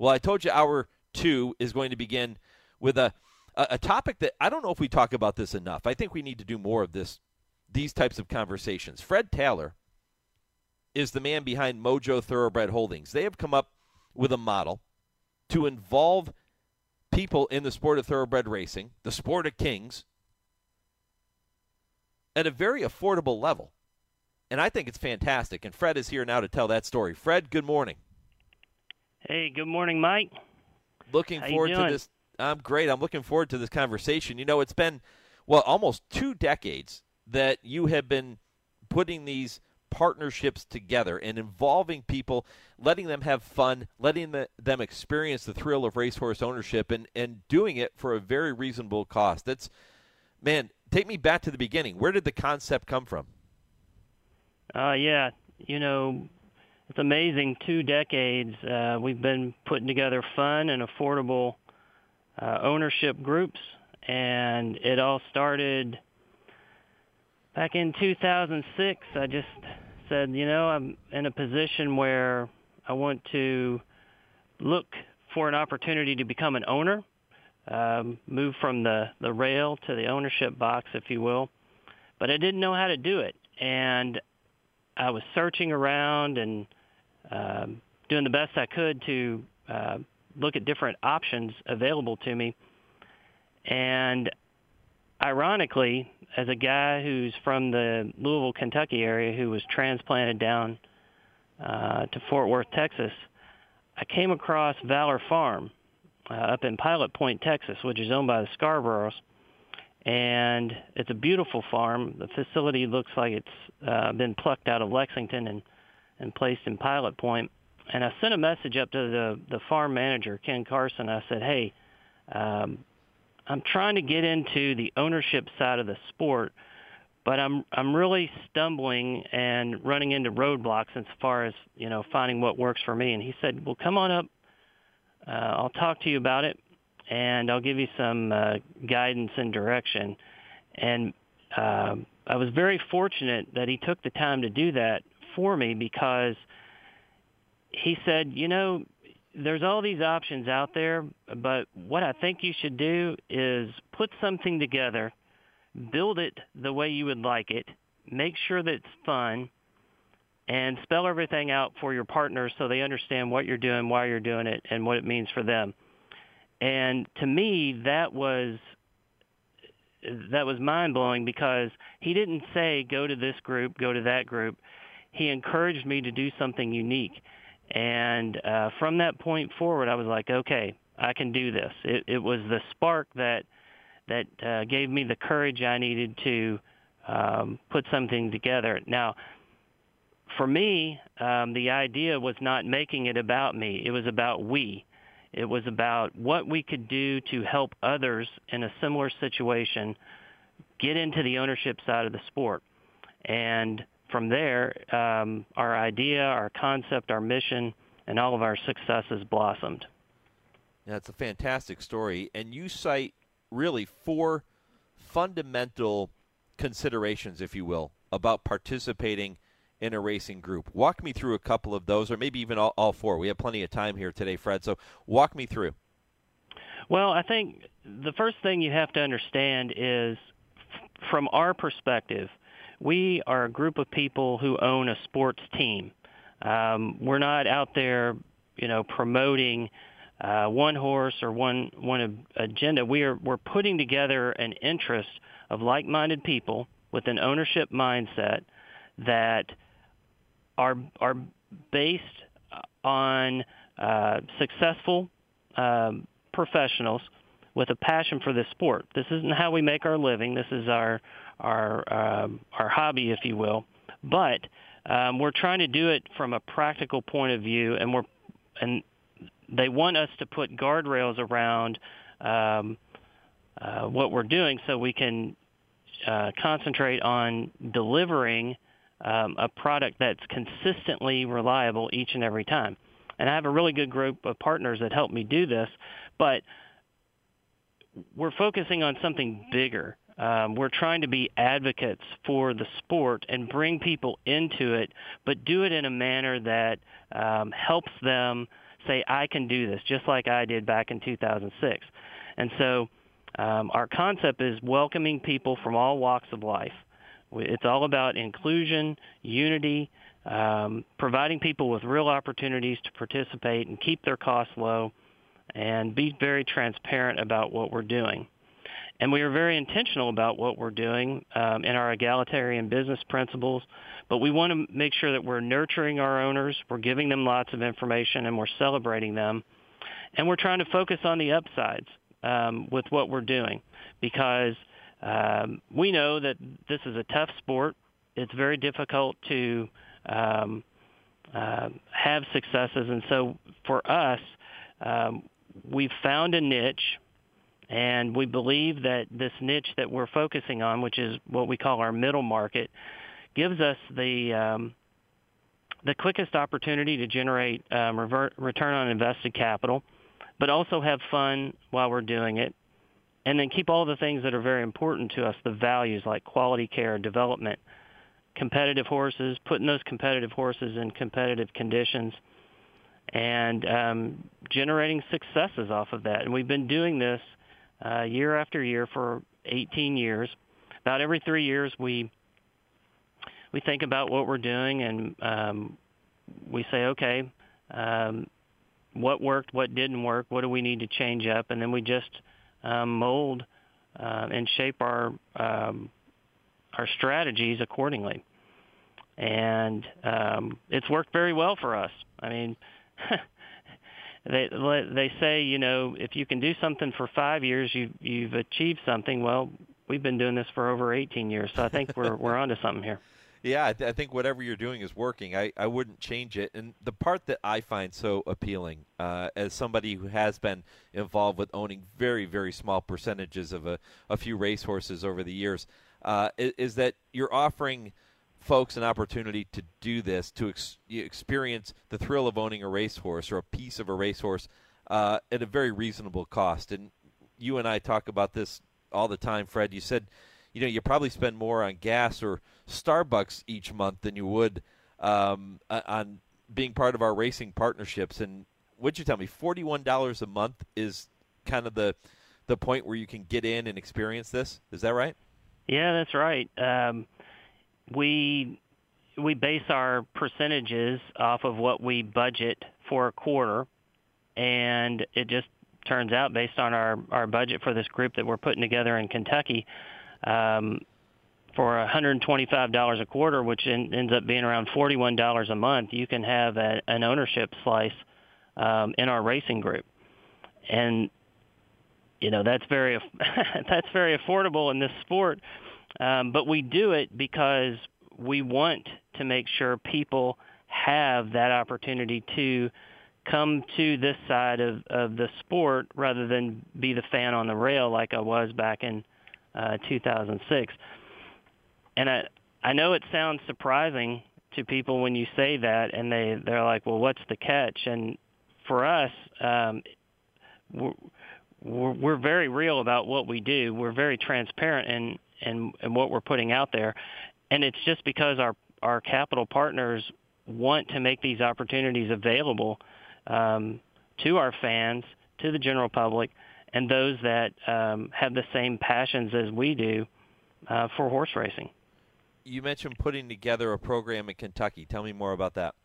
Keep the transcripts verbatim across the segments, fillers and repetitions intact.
Well, I told you hour two is going to begin with a, a, a topic that I don't know if we talk about this enough. I think we need to do more of this, these types of conversations. Fred Taylor is the man behind Mojo Thoroughbred Holdings. They have come up with a model to involve people in the sport of thoroughbred racing, the sport of kings, at a very affordable level. And I think it's fantastic. And Fred is here now to tell that story. Fred, good morning. Hey, good morning, Mike. Looking How forward you to doing? this. I'm great. I'm looking forward to this conversation. You know, it's been, well, almost two decades that you have been putting these partnerships together and involving people, letting them have fun, letting the, them experience the thrill of racehorse ownership, and, and doing it for a very reasonable cost. That's, man, take me back to the beginning. Where did the concept come from? Uh, yeah, you know, it's amazing. Two decades, uh, we've been putting together fun and affordable uh, ownership groups, and it all started back in two thousand six. I just said, you know, I'm in a position where I want to look for an opportunity to become an owner, um, move from the, the rail to the ownership box, if you will. But I didn't know how to do it. And I was searching around and um, doing the best I could to uh, look at different options available to me. And ironically, as a guy who's from the Louisville, Kentucky area who was transplanted down uh, to Fort Worth, Texas, I came across Valor Farm uh, up in Pilot Point, Texas, which is owned by the Scarboroughs. And it's a beautiful farm. The facility looks like it's uh, been plucked out of Lexington and, and placed in Pilot Point. And I sent a message up to the, the farm manager, Ken Carson. I said, hey, um, I'm trying to get into the ownership side of the sport, but I'm I'm really stumbling and running into roadblocks as far as, you know, finding what works for me. And he said, well, come on up. Uh, I'll talk to you about it, and I'll give you some uh, guidance and direction. And uh, I was very fortunate that he took the time to do that for me, because he said, you know, there's all these options out there, but what I think you should do is put something together, build it the way you would like it, make sure that it's fun, and spell everything out for your partners so they understand what you're doing, why you're doing it, and what it means for them. And to me, that was that was mind-blowing, because he didn't say, go to this group, go to that group. He encouraged me to do something unique. And uh, from that point forward, I was like, okay, I can do this. It, it was the spark that that uh, gave me the courage I needed to um, put something together. Now, for me, um, the idea was not making it about me. It was about we. It was about what we could do to help others in a similar situation get into the ownership side of the sport. And from there, um, our idea, our concept, our mission, and all of our successes blossomed. That's a fantastic story. And you cite really four fundamental considerations, if you will, about participating in a racing group. Walk me through a couple of those, or maybe even all, all four. We have plenty of time here today, Fred, so walk me through. Well, I think the first thing you have to understand is, f- from our perspective, we are a group of people who own a sports team. Um, we're not out there, you know, promoting uh, one horse or one one agenda. We are we're putting together an interest of like-minded people with an ownership mindset that are are based on uh, successful um, professionals with a passion for this sport. This isn't how we make our living. This is our our um, our hobby, if you will. But um, we're trying to do it from a practical point of view, and we're and they want us to put guardrails around um, uh, what we're doing, so we can uh, concentrate on delivering um, a product that's consistently reliable each and every time. And I have a really good group of partners that help me do this, but we're focusing on something bigger. Um, we're trying to be advocates for the sport and bring people into it, but do it in a manner that um, helps them say, I can do this, just like I did back in two thousand six. And so um, our concept is welcoming people from all walks of life. It's all about inclusion, unity, um, providing people with real opportunities to participate and keep their costs low, and be very transparent about what we're doing. And we are very intentional about what we're doing um, in our egalitarian business principles, but we want to make sure that we're nurturing our owners, we're giving them lots of information, and we're celebrating them. And we're trying to focus on the upsides um, with what we're doing, because um, we know that this is a tough sport. It's very difficult to um, uh, have successes. And so for us, um, we've found a niche, and we believe that this niche that we're focusing on, which is what we call our middle market, gives us the um, the quickest opportunity to generate um, revert, return on invested capital, but also have fun while we're doing it, and then keep all the things that are very important to us, the values like quality care, development, competitive horses, putting those competitive horses in competitive conditions, and um, generating successes off of that. And we've been doing this uh, year after year for eighteen years. About every three years, we we think about what we're doing, and um, we say, okay, um, what worked, what didn't work, what do we need to change up, and then we just um, mold uh, and shape our um, our strategies accordingly. And um, it's worked very well for us. I mean, they they say, you know, if you can do something for five years, you you've achieved something. Well, we've been doing this for over eighteen years, so I think we're we're onto something here. Yeah, I, th- I think whatever you're doing is working. I, I wouldn't change it. And the part that I find so appealing, uh, as somebody who has been involved with owning very, very small percentages of a, a few racehorses over the years, uh, is, is that you're offering folks an opportunity to do this, to ex- experience the thrill of owning a racehorse or a piece of a racehorse uh, at a very reasonable cost. And you and I talk about this all the time, Fred. You said, you know, you probably spend more on gas or Starbucks each month than you would um, on being part of our racing partnerships. And what'd you tell me? forty-one dollars a month is kind of the the point where you can get in and experience this. Is that right? Yeah, that's right. Um, we we base our percentages off of what we budget for a quarter, and it just turns out, based on our, our budget for this group that we're putting together in Kentucky, um, for one hundred twenty-five dollars a quarter, which in, ends up being around forty-one dollars a month, you can have a, an ownership slice um, in our racing group. And, you know, that's very that's very affordable in this sport. Um, but we do it because we want to make sure people have that opportunity to come to this side of, of the sport rather than be the fan on the rail like I was back in uh, two thousand six. And I I know it sounds surprising to people when you say that, and they, they're like, well, what's the catch? And for us, um, we're, we're, we're very real about what we do. We're very transparent in, in, in what we're putting out there. And it's just because our, our capital partners want to make these opportunities available um, to our fans, to the general public, and those that um, have the same passions as we do uh, for horse racing. You mentioned putting together a program in Kentucky. Tell me more about that.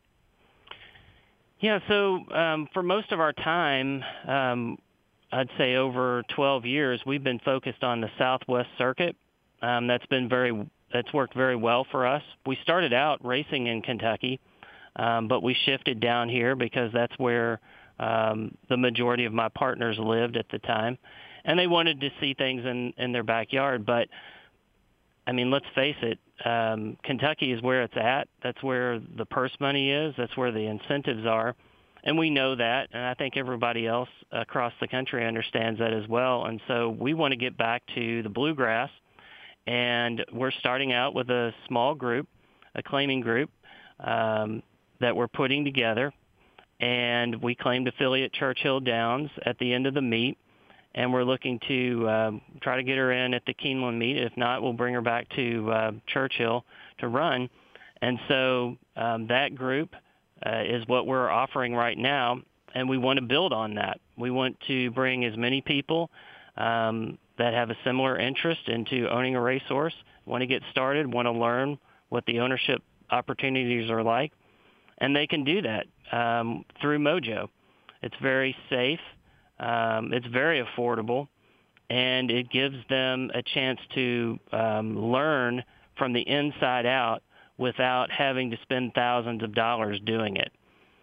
Yeah, so um, for most of our time, um, I'd say over twelve years, we've been focused on the Southwest Circuit. Um, that's been very, that's worked very well for us. We started out racing in Kentucky, um, but we shifted down here because that's where um, the majority of my partners lived at the time, and they wanted to see things in, in their backyard. But I mean, let's face it, um, Kentucky is where it's at. That's where the purse money is. That's where the incentives are. And we know that, and I think everybody else across the country understands that as well. And so we want to get back to the bluegrass, and we're starting out with a small group, a claiming group, um, that we're putting together. And we claimed affiliate Churchill Downs at the end of the meet. And we're looking to um, try to get her in at the Keeneland meet. If not, we'll bring her back to uh, Churchill to run. And so um, that group uh, is what we're offering right now. and we want to build on that. We want to bring as many people um, that have a similar interest into owning a racehorse, want to get started, want to learn what the ownership opportunities are like, and they can do that um, through Mojo. It's very safe. Um, it's very affordable, and it gives them a chance to um, learn from the inside out without having to spend thousands of dollars doing it.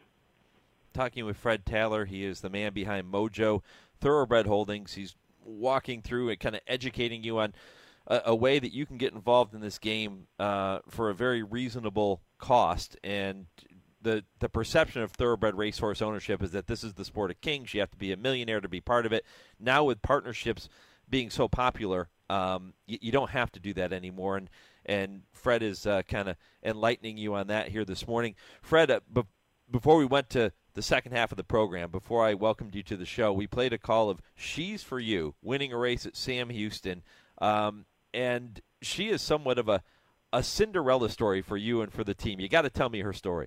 Talking with Fred Taylor. He is the man behind Mojo Thoroughbred Holdings. He's walking through and kind of educating you on a, a way that you can get involved in this game uh, for a very reasonable cost. And the the perception of thoroughbred racehorse ownership is that this is the sport of kings. You have to be a millionaire to be part of it. Now with partnerships being so popular, um, you, you don't have to do that anymore. And and Fred is uh, kind of enlightening you on that here this morning. Fred, uh, be- before we went to the second half of the program, before I welcomed you to the show, we played a call of She's For You, winning a race at Sam Houston. Um, and she is somewhat of a, a Cinderella story for you and for the team. You got to tell me her story.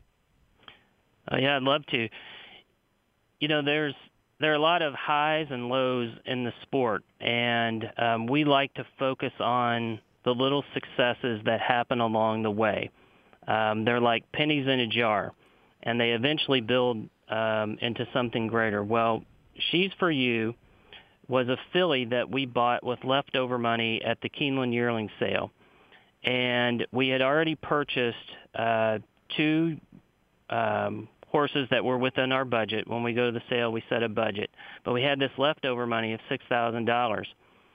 Uh, yeah, I'd love to. You know, there's there are a lot of highs and lows in the sport, and um, we like to focus on the little successes that happen along the way. Um, they're like pennies in a jar, and they eventually build um, into something greater. Well, She's For You was a filly that we bought with leftover money at the Keeneland yearling sale, and we had already purchased uh, two um, horses that were within our budget. When we go to the sale, we set a budget, but we had this leftover money of six thousand dollars.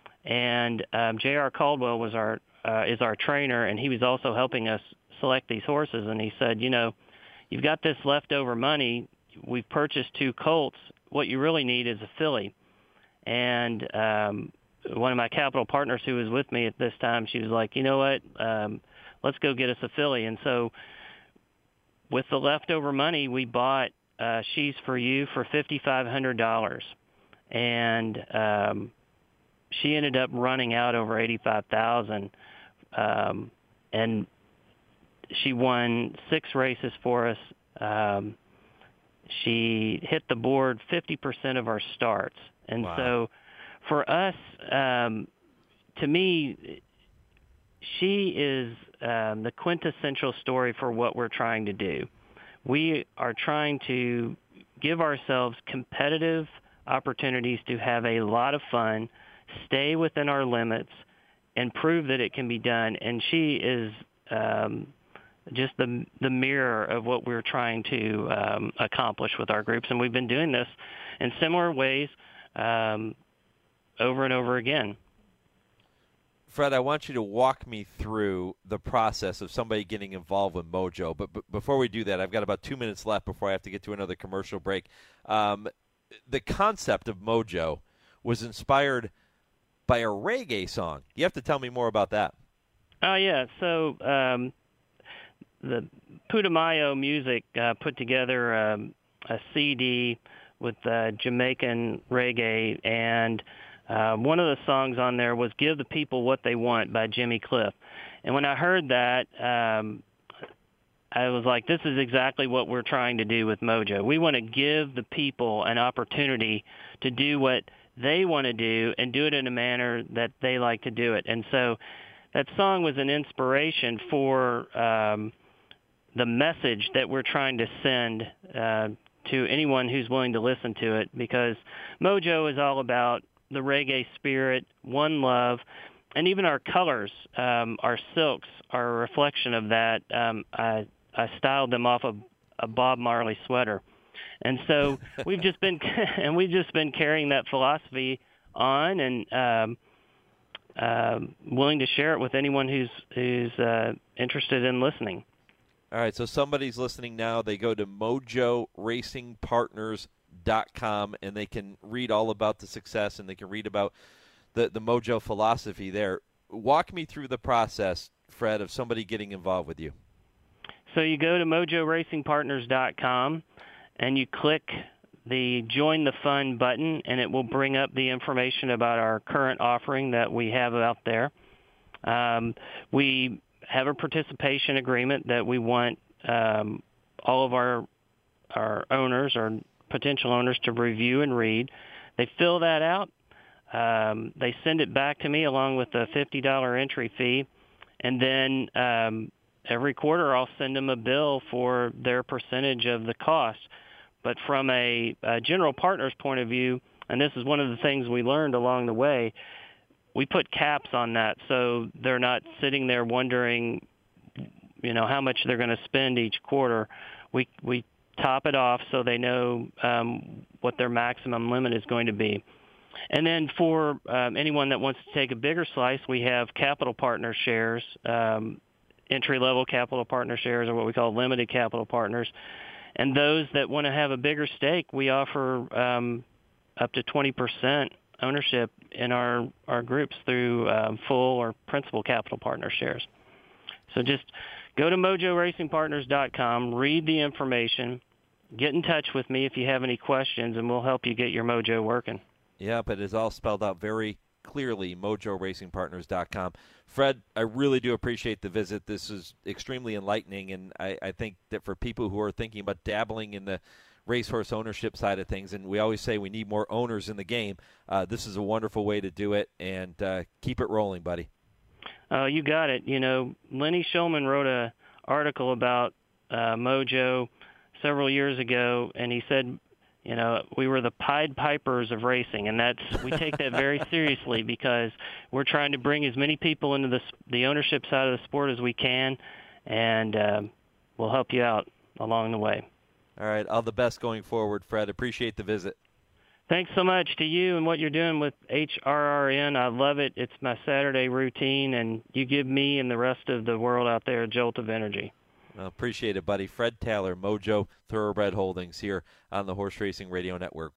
And um, J R. Caldwell was our uh, is our trainer, and he was also helping us select these horses. And he said, you know, you've got this leftover money. We've purchased two colts. What you really need is a filly. And um, one of my capital partners who was with me at this time, she was like, you know what, um, let's go get us a filly. And so with the leftover money, we bought uh, She's For You for five thousand five hundred dollars. And um, she ended up running out over eighty-five thousand dollars. Um, and she won six races for us. Um, she hit the board fifty percent of our starts. And wow. So for us, um, to me, she is um, the quintessential story for what we're trying to do. We are trying to give ourselves competitive opportunities to have a lot of fun, stay within our limits, and prove that it can be done. And she is um, just the the mirror of what we're trying to um, accomplish with our groups. And we've been doing this in similar ways um, over and over again. Fred, I want you to walk me through the process of somebody getting involved with Mojo. But, but before we do that, I've got about two minutes left before I have to get to another commercial break. Um, the concept of Mojo was inspired by a reggae song. You have to tell me more about that. Oh, yeah. So um, the Putumayo Music uh, put together um, a C D with uh, Jamaican reggae, and uh, one of the songs on there was Give the People What They Want by Jimmy Cliff. And when I heard that, um, I was like, this is exactly what we're trying to do with Mojo. We want to give the people an opportunity to do what they want to do and do it in a manner that they like to do it. And so that song was an inspiration for um, the message that we're trying to send uh, to anyone who's willing to listen to it, because Mojo is all about the reggae spirit, one love, and even our colors, um, our silks are a reflection of that. Um, I, I styled them off of a Bob Marley sweater. And so we've just been and we've just been carrying that philosophy on, and um, uh, willing to share it with anyone who's who's uh, interested in listening. All right, so somebody's listening now. They go to mojo racing partners dot com, and they can read all about the success, and they can read about the, the Mojo philosophy there. Walk me through the process, Fred, of somebody getting involved with you. So you go to mojo racing partners dot com, and you click the Join the Fun button, and it will bring up the information about our current offering that we have out there. Um, we have a participation agreement that we want um, all of our our owners or potential owners to review and read. They fill that out. Um, they send it back to me along with a fifty dollars entry fee, and then um, every quarter I'll send them a bill for their percentage of the cost. But from a, a general partner's point of view, and this is one of the things we learned along the way, we put caps on that so they're not sitting there wondering, you know, how much they're going to spend each quarter. We we top it off so they know um, what their maximum limit is going to be. And then for um, anyone that wants to take a bigger slice, we have capital partner shares, um, entry-level capital partner shares, or what we call limited capital partners. And those that want to have a bigger stake, we offer um, up to twenty percent ownership in our, our groups through um, full or principal capital partner shares. So just go to mojo racing partners dot com, read the information, get in touch with me if you have any questions, and we'll help you get your mojo working. Yeah, but it's all spelled out very clearly, mojo racing partners dot com. Fred, I really do appreciate the visit. This is extremely enlightening, and I, I think that for people who are thinking about dabbling in the racehorse ownership side of things, and we always say we need more owners in the game, uh, this is a wonderful way to do it, and uh, keep it rolling, buddy. Uh, you got it. You know, Lenny Shulman wrote an article about uh, Mojo several years ago, and he said, you know, we were the Pied Pipers of racing, and that's we take that very seriously because we're trying to bring as many people into the the ownership side of the sport as we can, and uh, we'll help you out along the way. All right, all the best going forward, Fred. Appreciate the visit. Thanks so much to you and what you're doing with H R R N. I love it. It's my Saturday routine, and you give me and the rest of the world out there a jolt of energy. Well, appreciate it, buddy. Fred Taylor, Mojo Thoroughbred Holdings here on the Horse Racing Radio Network.